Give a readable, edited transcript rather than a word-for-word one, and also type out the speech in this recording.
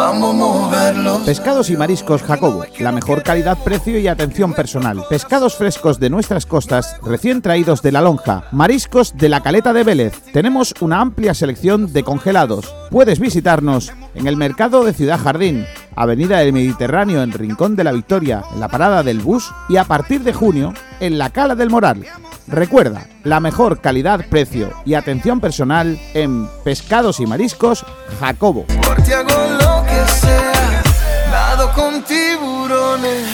vamos a moverlo. Pescados y mariscos Jacobo, la mejor calidad, precio y atención personal. Pescados frescos de nuestras costas, recién traídos de La Lonja. Mariscos de la Caleta de Vélez. Tenemos una amplia selección de congelados. Puedes visitarnos en el mercado de Ciudad Jardín, Avenida del Mediterráneo en Rincón de la Victoria, en la parada del bus, y a partir de junio en la Cala del Moral. Recuerda, la mejor calidad, precio y atención personal en Pescados y Mariscos Jacobo. Por ti hago lo que sea, nado con tiburones.